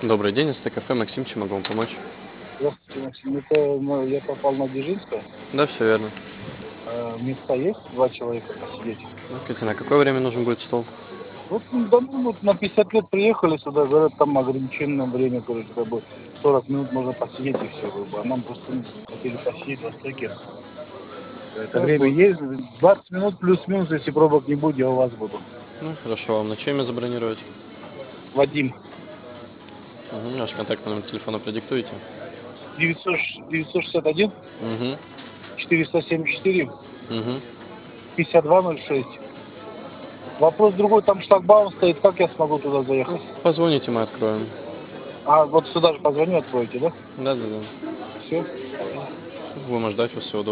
Добрый день, это кафе Максим, чем могу вам помочь? Здравствуйте, Максим. Это я попал на Дзержинское. Да, все верно. Места есть? Два человека посидеть. Скажите, на какое время нужен будет стол? Вот, да, ну, вот на 50 лет приехали сюда, говорят, там ограниченное время, говорят, как бы 40 минут можно посидеть и все, как бы. А нам просто хотели посидеть во стойке. Это Да, время будет. есть, 20 минут плюс-минус, если пробок не будет, я у вас буду. Ну, хорошо, вам на чье имя забронировать? Вадим, Ваш контактный номер телефона продиктуете? 900, 961 Угу, 474 угу. 5206. Вопрос другой, там шлагбаум стоит, как я смогу туда Ну, заехать? позвоните, мы откроем. А, вот сюда же позвоню, откроете, да? Да-да-да. Все, давайте. Будем ждать вас, всего доброго.